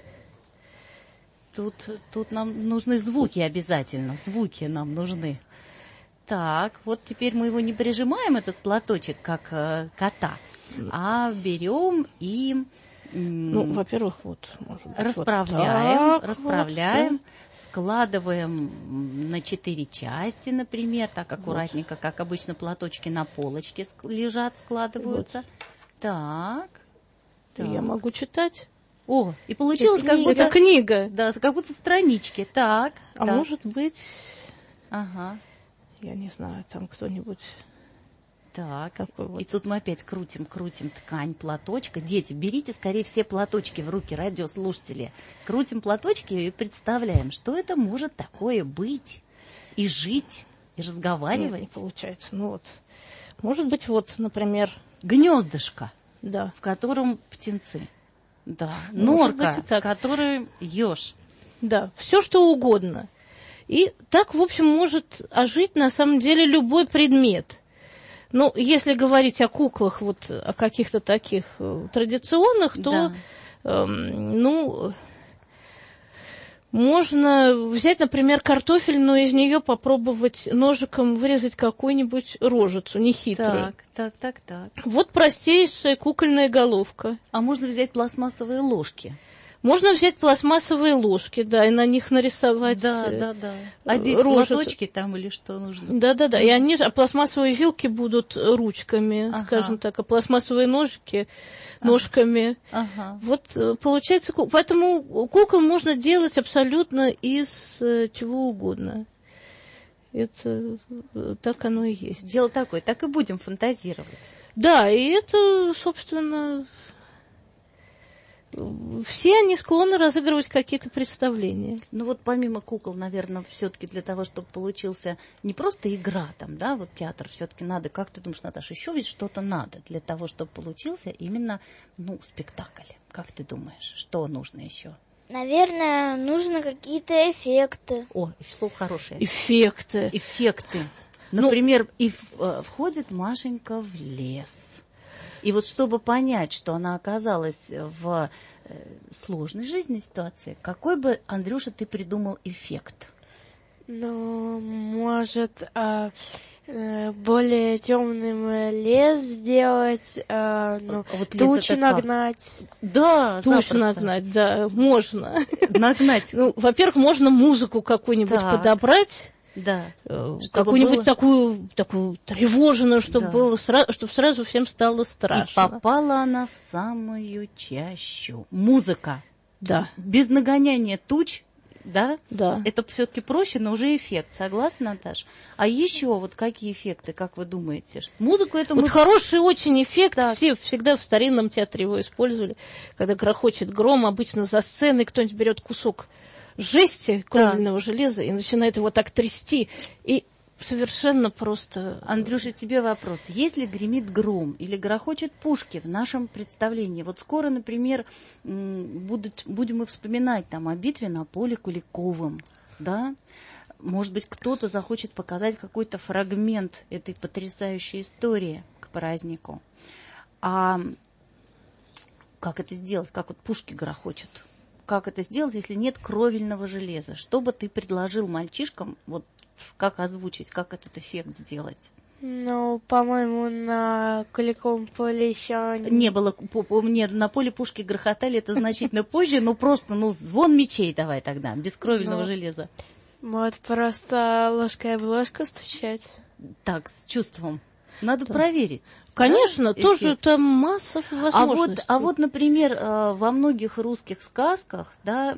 Тут, тут нам нужны звуки обязательно. Звуки нам нужны. Так, вот теперь мы его не прижимаем, этот платочек, как э, кота, а берем и... М- ну, во-первых, вот, может быть, расправляем, вот так расправляем, вот, да? складываем на четыре части, например, так аккуратненько, вот. Как обычно платочки на полочке лежат, складываются. Вот. Так, так. Я могу читать. О, и получилось это как будто... Это книга. Да, как будто странички. Так. А так. может быть... Ага. Я не знаю, там кто-нибудь... Так, такой вот. И тут мы опять крутим, крутим ткань платочка. Дети, берите скорее все платочки в руки, радиослушатели. Крутим платочки и представляем, что это может такое быть. И жить, и разговаривать. Нет, не получается. Ну вот. Может быть, вот, например... Гнездышко, да. в котором птенцы. Да, норка, в которой еж. Да, все что угодно. И так, в общем, может ожить на самом деле любой предмет. Ну, если говорить о куклах, вот о каких-то таких традиционных, то, да. э, ну, Можно взять, например, картофель, но из нее попробовать ножиком вырезать какую-нибудь рожицу, нехитрую. Так, так, так, так. Вот простейшая кукольная головка. А можно взять пластмассовые ложки. Можно взять пластмассовые ложки, да, и на них нарисовать Да, да, да. Одеть рожицу. Платочки там или что нужно. Да, да, да. И они, а пластмассовые вилки будут ручками, ага. скажем так, а пластмассовые ножики ножками. Ага. Вот получается, поэтому кукол можно делать абсолютно из чего угодно. Это так оно и есть. Дело такое, так и будем фантазировать. Да, и это, собственно, все они склонны разыгрывать какие-то представления. Ну вот помимо кукол, наверное, все-таки для того, чтобы получился не просто игра там, да, вот театр все-таки надо, как ты думаешь, Наташа, еще ведь что-то надо для того, чтобы получился именно, ну, спектакль. Как ты думаешь, что нужно еще? Наверное, нужны какие-то эффекты. О, слово хорошее. Эффекты. Эффекты. Например, ну, и в, входит Машенька в лес. И вот чтобы понять, что она оказалась в э, сложной жизненной ситуации, какой бы, Андрюша, ты придумал эффект? Ну, может, э, э, более темным лес сделать, э, ну, вот тучи нагнать. Как? Да, тучи нагнать, да, можно. Нагнать. Ну, во-первых, можно музыку какую-нибудь так. подобрать. Да. Какую-нибудь было... такую, такую тревожную, чтобы да. было сразу, чтобы сразу всем стало страшно. И попала она в самую чащу. Музыка. Да. Без нагоняния туч, да? Да. Это все-таки проще, но уже эффект. Согласна, Наташ? А еще вот какие эффекты, как вы думаете? Музыку это... Вот муз... хороший очень эффект. Так. Все всегда в старинном театре его использовали. Когда грохочет гром, обычно за сценой кто-нибудь берет кусок жести, кровельного да. железа, и начинает его так трясти, и совершенно просто... Андрюша, тебе вопрос. Если гремит гром или грохочет пушки в нашем представлении, вот скоро, например, будут, будем мы вспоминать там о битве на поле Куликовым, да? Может быть, кто-то захочет показать какой-то фрагмент этой потрясающей истории к празднику. А как это сделать? Как вот пушки грохочут? Как это сделать, если нет кровельного железа? Что бы ты предложил мальчишкам, вот как озвучить, как этот эффект сделать? Ну, по-моему, на Куликовом поле еще... Не было, нет, на поле пушки грохотали, это значительно позже, но просто, ну, звон мечей давай тогда, без кровельного железа. Вот просто ложкой об ложку стучать. Так, с чувством. Надо да. проверить. Конечно, да? тоже там масса возможностей. А вот, а вот, например, во многих русских сказках, да,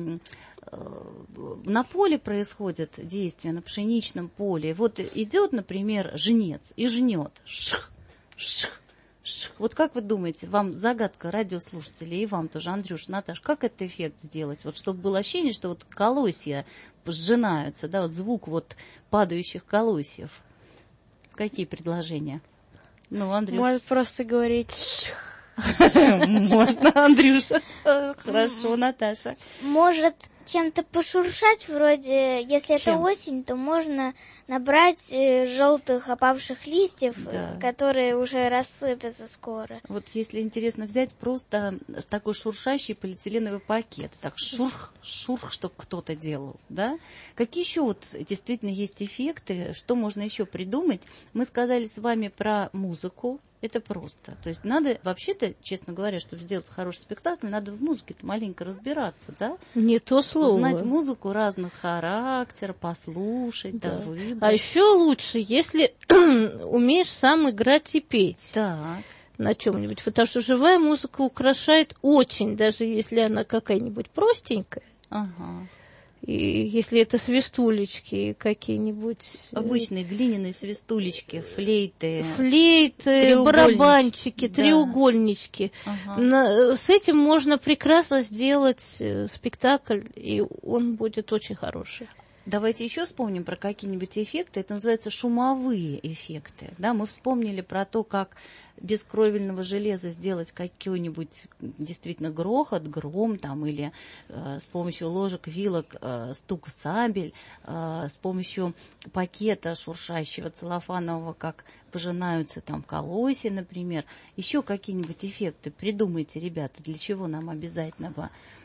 на поле происходит действие, на пшеничном поле. Вот идет, например, жнец и жнет. Шх, шх, шх. Вот как вы думаете, вам загадка радиослушателей, и вам тоже, Андрюш, Наташ, как этот эффект сделать? Вот чтобы было ощущение, что вот колосья сжинаются, да, вот звук вот падающих колосьев. Какие предложения? Ну, Андрюш. Может просто говорить... Можно, Андрюша. Хорошо, Наташа. Может чем-то пошуршать, вроде, если Чем? это осень, то можно набрать э, желтых опавших листьев, да. которые уже рассыпятся скоро. Вот если интересно взять просто такой шуршащий полиэтиленовый пакет, так шурх, шурх, чтобы кто-то делал, да? Какие еще вот действительно есть эффекты, что можно еще придумать? Мы сказали с вами про музыку. Это просто. То есть надо, вообще-то, честно говоря, чтобы сделать хороший спектакль, надо в музыке-то маленько разбираться, да? Не то слово. Знать музыку разных характеров, послушать, да, да выбрать. А еще лучше, если умеешь сам играть и петь. Так. На чем-нибудь. Потому что живая музыка украшает очень, даже если она какая-нибудь простенькая. Ага. И если это свистулечки какие-нибудь... Обычные глиняные свистулечки, флейты. Флейты, барабанчики, да. треугольнички. Ага. На, с этим можно прекрасно сделать спектакль, и он будет очень хороший. Давайте еще вспомним про какие-нибудь эффекты. Это называется шумовые эффекты. Да, мы вспомнили про то, как без кровельного железа сделать какой-нибудь действительно грохот, гром там, или э, с помощью ложек, вилок э, стук сабель, э, с помощью пакета шуршащего целлофанового, как пожинаются там колосья, например. Еще какие-нибудь эффекты придумайте, ребята, для чего нам обязательно бы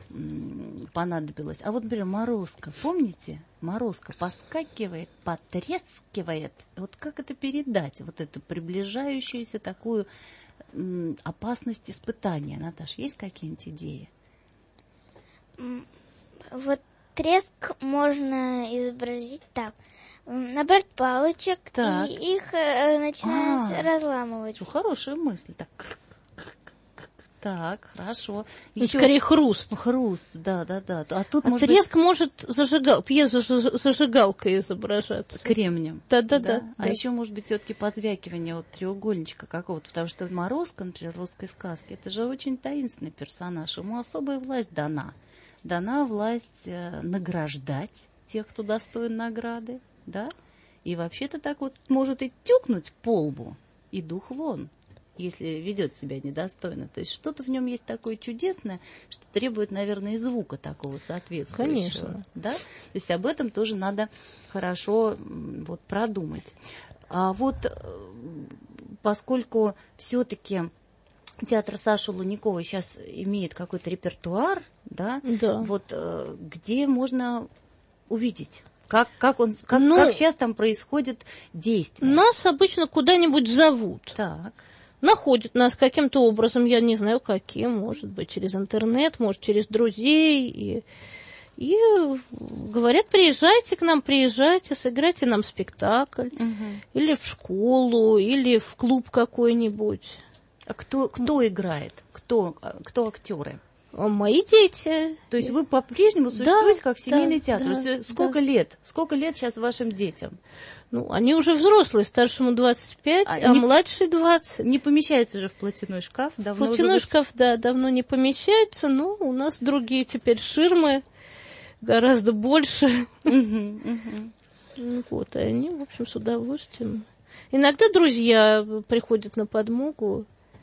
понадобилось. А вот, например, морозко, помните? Морозко поскакивает, потрескивает. Вот как это передать? Вот эту приближающуюся такую м, опасность испытания. Наташ, есть какие-нибудь идеи? Вот треск можно изобразить так. Набрать палочек Так. и их э, начинать А, разламывать. Что, хорошая мысль. Так, так, хорошо. Ну, скорее хруст. Хруст, да, да, да. А тут А может треск быть может зажигал, пьезозажигалкой изображаться. кремнем. Да, да, да. А да. еще может быть все-таки позвякивание вот треугольничка какого-то, потому что Морозко, например, в русской сказке, это же очень таинственный персонаж. Ему особая власть дана. Дана власть э, награждать тех, кто достоин награды, да? И вообще-то так вот может и тюкнуть по лбу, и дух вон, если ведет себя недостойно. То есть что-то в нем есть такое чудесное, что требует, наверное, и звука такого соответствующего. Конечно. Да? То есть об этом тоже надо хорошо вот, продумать. А вот поскольку все-таки театр Саши Луниковой сейчас имеет какой-то репертуар, да, Да. вот где можно увидеть, как, как, он, как, Ну, как сейчас там происходит действие. Нас обычно куда-нибудь зовут. Так. Находят нас каким-то образом, я не знаю каким, может быть, через интернет, может, через друзей. И, и говорят, приезжайте к нам, приезжайте, сыграйте нам спектакль. Угу. Или Или в школу, или в клуб какой-нибудь. А кто, кто играет? Кто, кто актеры? А мои дети. То есть вы по-прежнему существуете как семейный да, театр? да, То есть сколько да. лет? Сколько лет сейчас вашим детям? Ну, они уже взрослые, старшему двадцать пять, А а, не- младший двадцать. Не помещается же в платяной шкаф? Давно Платяной уже... шкаф, да, давно не помещается, но у нас другие теперь ширмы, гораздо больше. Мгм, мгм. Ну вот, и они, в общем, с удовольствием. Иногда друзья приходят на подмогу.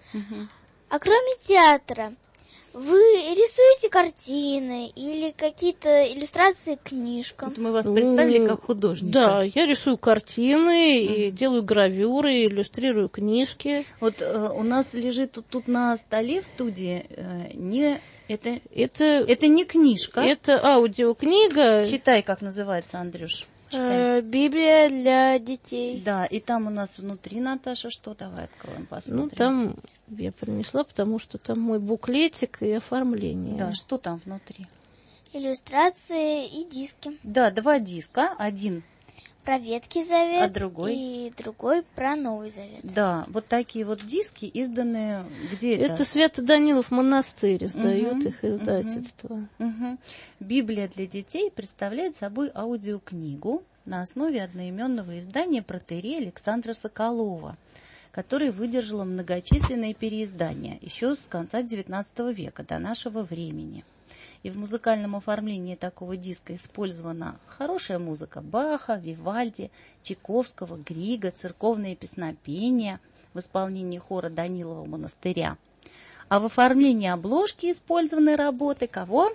А кроме театра, вы рисуете картины или какие-то иллюстрации к книжкам? Вот мы вас представили Ну, как художника. Да, я рисую картины, и делаю гравюры, и иллюстрирую книжки. Вот э, у нас лежит тут, тут на столе в студии э, не это, Это, это не книжка. это аудиокнига. Читай, как называется, Андрюш. Читай. Э, Библия для детей. Да, и там у нас внутри, Наташа, что? Давай откроем, посмотрим. Ну, там я принесла, потому что там мой буклетик и оформление. Да, что там внутри? Иллюстрации и диски. Да, два диска. Один, Про Ветхий Завет А другой? и другой про Новый Завет. да, вот такие вот диски, изданные где это? Это Свято-Данилов монастырь издает Мгм, их издательство. Мгм. Библия для детей представляет собой аудиокнигу на основе одноименного издания протоиерея Александра Соколова, который выдержало многочисленные переиздания еще с конца девятнадцатого века до нашего времени. И в музыкальном оформлении такого диска использована хорошая музыка Баха, Вивальди, Чайковского, Грига, церковные песнопения в исполнении хора Данилова монастыря. А в оформлении обложки использованы работы кого?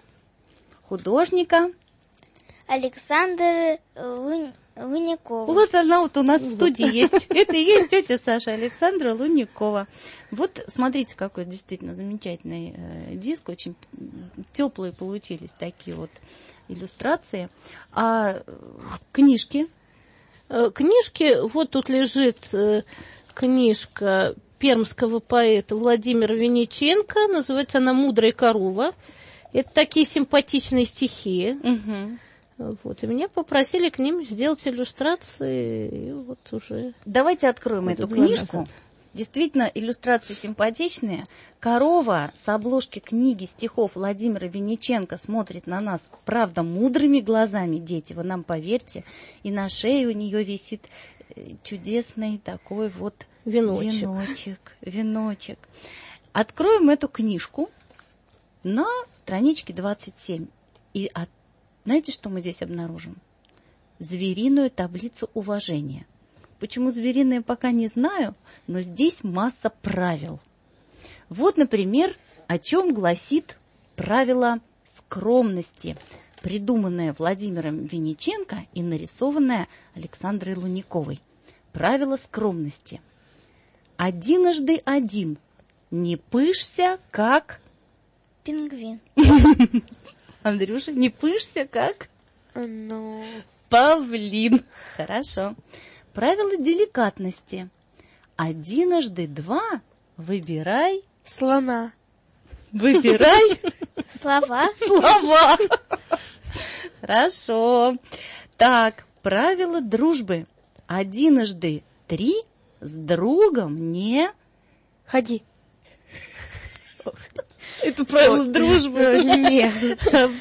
Художника. Александр Лунь... Луняков. Вот она вот у нас в студии есть. Это и есть тетя Саша Александра Лунякова. Вот смотрите, какой действительно замечательный э, диск. Очень теплые получились такие вот иллюстрации. А э, книжки? Э, Книжки, вот тут лежит э, книжка пермского поэта Владимира Винниченко. Называется она «Мудрая корова». Это такие симпатичные стихи. Угу. Вот, и меня попросили к ним сделать иллюстрации, и вот уже... Давайте откроем года эту два книжку. назад. Действительно, иллюстрации симпатичные. Корова с обложки книги стихов Владимира Винниченко смотрит на нас, правда, мудрыми глазами, дети, вы нам поверьте. И на шее у нее висит чудесный такой вот Веночек. веночек. Веночек. Откроем эту книжку на страничке двадцать семь. И от Знаете, что мы здесь обнаружим? Звериную таблицу уважения. Почему звериная, пока не знаю, но здесь масса правил. Вот, например, о чем гласит правило скромности, придуманное Владимиром Винниченко и нарисованное Александрой Луняковой. Правило скромности. Одиножды один. Не пышься, как... Пингвин. Андрюша, не пышься, как? Ну... Павлин. Хорошо. Правило деликатности. Одиножды два выбирай... Слона. Выбирай... Слова. Слова. Хорошо. Так, правило дружбы. Одиножды три с другом не... Ходи. Это правило дружбы. Нет.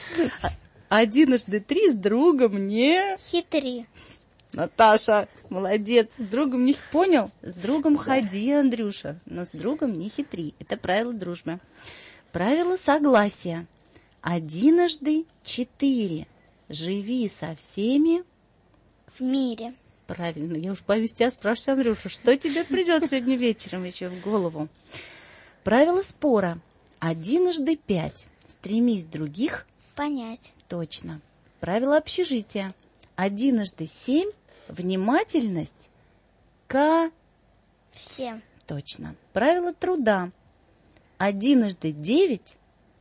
Одиножды три с другом не... Хитри. Наташа, молодец. С другом не... Понял? С другом ходи, Андрюша. Но с другом не хитри. Это правило дружбы. Правило согласия. Одиножды четыре. Живи со всеми... В мире. Правильно. Я уж боюсь тебя спрашивать, Андрюша, что тебе придет сегодня вечером еще в голову? Правило спора. Одиножды пять. Стремись других... Понять. Точно. Правило общежития. Одиножды семь. Внимательность ко... Всем. Точно. Правило труда. Одиножды девять.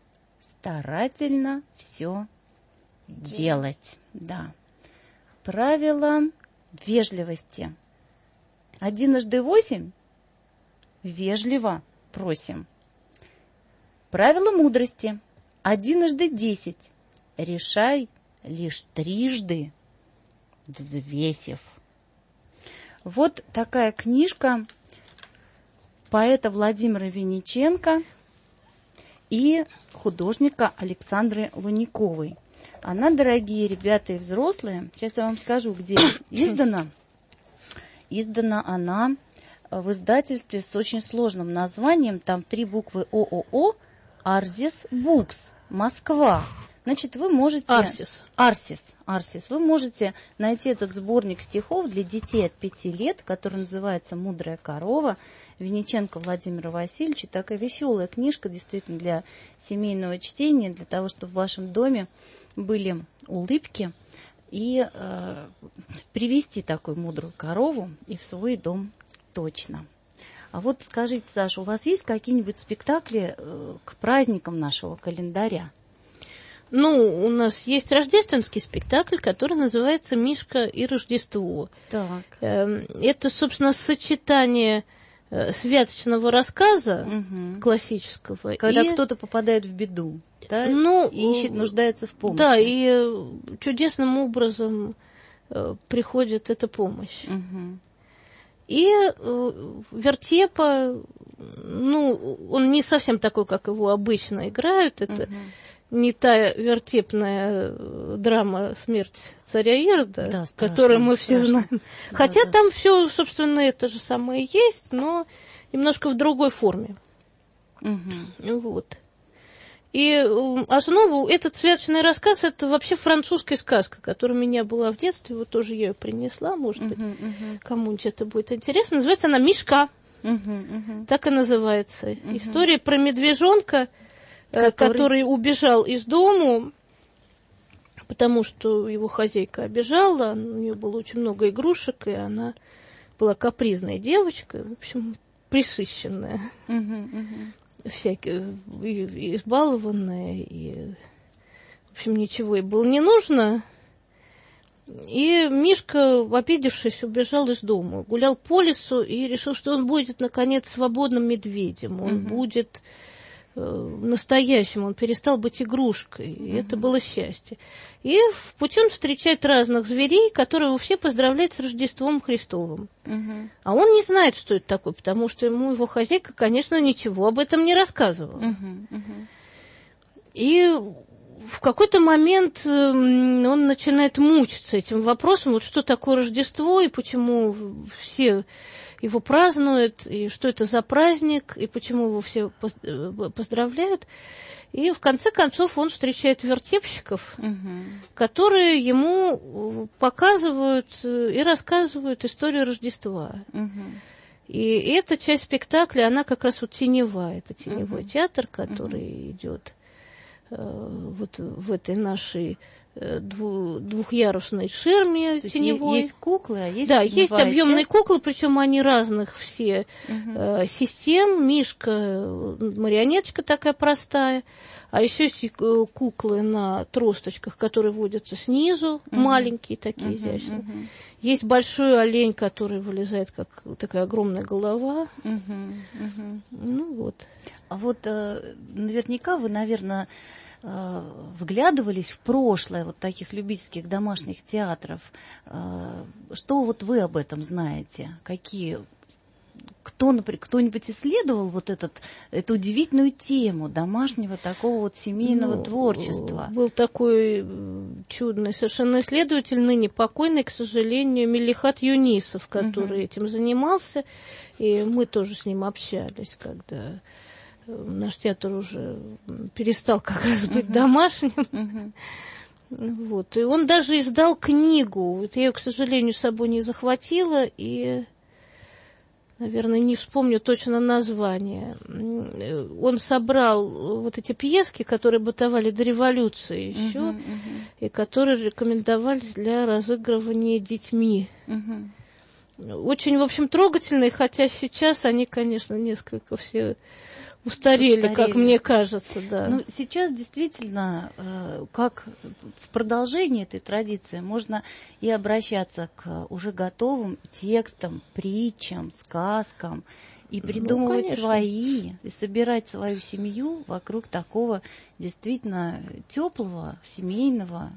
Старательно все делать. Да. Правило вежливости. Одиножды восемь. Вежливо просим. Правило мудрости. Одиножды десять. Решай лишь трижды, взвесив. Вот такая книжка поэта Владимира Винниченко и художника Александры Луниковой. Она, дорогие ребята и взрослые, сейчас я вам скажу, где издана. Издана она в издательстве с очень сложным названием, там три буквы ООО, Арзис Букс, Москва. Значит, вы можете... Арсис. Арсис. Арсис. Вы можете найти этот сборник стихов для детей от пяти лет, который называется «Мудрая корова» Винниченко Владимира Васильевича. Такая веселая книжка, действительно, для семейного чтения, для того, чтобы в вашем доме были улыбки и э, привести такую мудрую корову и в свой дом точно. А вот скажите, Саша, у вас есть какие-нибудь спектакли э, к праздникам нашего календаря? Ну, у нас есть рождественский спектакль, который называется «Мишка и Рождество». Так. Это, собственно, сочетание святочного рассказа угу. классического. Когда и... кто-то попадает в беду, да? Ну, ищет, нуждается в помощи. Да, и чудесным образом приходит эта помощь. Угу. И вертепа, ну, он не совсем такой, как его обычно играют, это... Угу. Не та вертепная драма «Смерть царя Ирода», да, которую мы все страшно. знаем. Да, Хотя да. там все, собственно, это же самое есть, но немножко в другой форме. Угу. Вот. И основу, этот святочный рассказ, это вообще французская сказка, которая у меня была в детстве, вот тоже я ее принесла, может угу, быть, угу. кому-нибудь это будет интересно. Называется она «Мишка». Угу, угу. Так и называется. Угу. История про медвежонка, Который... который убежал из дому, потому что его хозяйка обижала, у нее было очень много игрушек, и она была капризной девочкой, в общем, присыщенная, uh-huh, uh-huh. всякие, избалованная, и, в общем, ничего ей было не нужно. И Мишка, обидевшись, убежал из дома, гулял по лесу и решил, что он будет, наконец, свободным медведем, он uh-huh. будет... настоящим, он перестал быть игрушкой, и uh-huh. это было счастье. И в пути он встречает разных зверей, которые все поздравляют с Рождеством Христовым. Uh-huh. А он не знает, что это такое, потому что ему его хозяйка, конечно, ничего об этом не рассказывала. Uh-huh. Uh-huh. И в какой-то момент он начинает мучиться этим вопросом, вот что такое Рождество, и почему все... его празднуют, и что это за праздник, и почему его все поздравляют. И в конце концов он встречает вертепщиков, угу. которые ему показывают и рассказывают историю Рождества. Угу. И эта часть спектакля, она как раз вот теневая. Это теневой угу. театр, который угу. идет э, вот в этой нашей двухъярусной ширме теневой. Есть куклы, а есть Да, есть объемные часть. куклы, причем они разных все Угу. э, систем. Мишка, марионеточка такая простая. А еще есть куклы на тросточках, которые водятся снизу, угу. маленькие такие, угу, изящные. Угу. Есть большой олень, который вылезает, как такая огромная голова. Угу, угу. Ну вот. А вот э, наверняка вы, наверное, э, вглядывались в прошлое вот таких любительских домашних театров. Э, что вот вы об этом знаете? Какие... Кто, например, кто-нибудь исследовал вот этот, эту удивительную тему домашнего такого вот семейного ну, творчества? Был такой чудный совершенно исследователь, ныне покойный, к сожалению, Мелихат Юнисов, который uh-huh. этим занимался, и мы тоже с ним общались, когда наш театр уже перестал как раз быть uh-huh. домашним. Uh-huh. Вот. И он даже издал книгу. Вот я ее, к сожалению, с собой не захватила, и... Наверное, не вспомню точно название. Он собрал вот эти пьески, которые бытовали до революции еще, uh-huh, uh-huh. и которые рекомендовались для разыгрывания детьми. Uh-huh. Очень, в общем, трогательные, хотя сейчас они, конечно, несколько все устарели, устарели. Как мне кажется, да. Ну, сейчас действительно, как в продолжении этой традиции, можно и обращаться к уже готовым текстам, притчам, сказкам, и придумывать ну, свои, и собирать свою семью вокруг такого действительно теплого семейного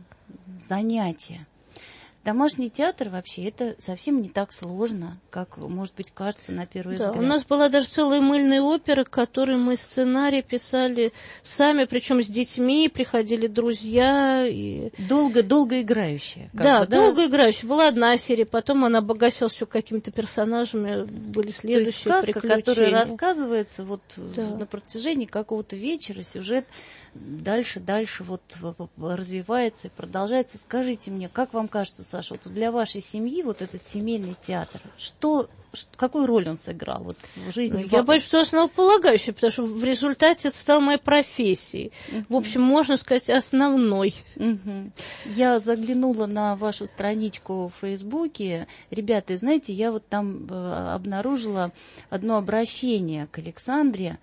занятия. Домашний театр вообще это совсем не так сложно, как, может быть, кажется на первый да, взгляд. У нас была даже целая мыльная опера, к которой мы сценарий писали сами, причем с детьми, приходили друзья. И... Долго-долго играющая. Да, бы, да, долго играющая. Была одна серия, потом она обогащалась еще какими-то персонажами, были следующие. То есть сказка, приключения. Которая рассказывается вот да. на протяжении какого-то вечера, сюжет дальше, дальше вот развивается и продолжается. Скажите мне, как вам кажется, Саша, вот для вашей семьи вот этот семейный театр, что, какую роль он сыграл вот в жизни? Я боюсь, что основополагающий, потому что в результате это стало моей профессией. Uh-huh. В общем, можно сказать, основной. Uh-huh. Я заглянула на вашу страничку в Фейсбуке. Ребята, знаете, я вот там э, обнаружила одно обращение к Александре.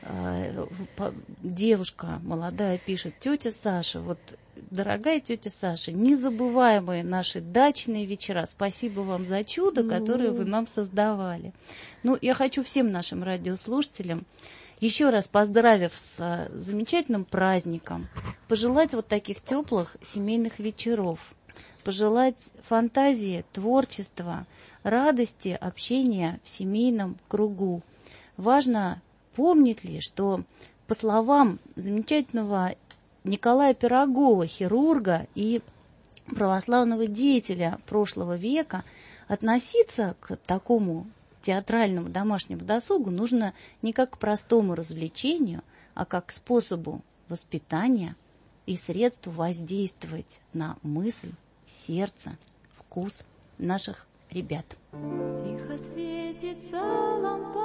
Э, девушка молодая пишет: тетя Саша, вот... Дорогая тетя Саша, незабываемые наши дачные вечера. Спасибо вам за чудо, которое вы нам создавали. Ну, я хочу всем нашим радиослушателям, еще раз поздравив с замечательным праздником, пожелать вот таких теплых семейных вечеров, пожелать фантазии, творчества, радости, общения в семейном кругу. Важно помнить ли, что, по словам замечательного Николая Пирогова, хирурга и православного деятеля прошлого века, относиться к такому театральному домашнему досугу нужно не как к простому развлечению, а как к способу воспитания и средству воздействовать на мысль, сердце, вкус наших ребят. Тихо светится лампа.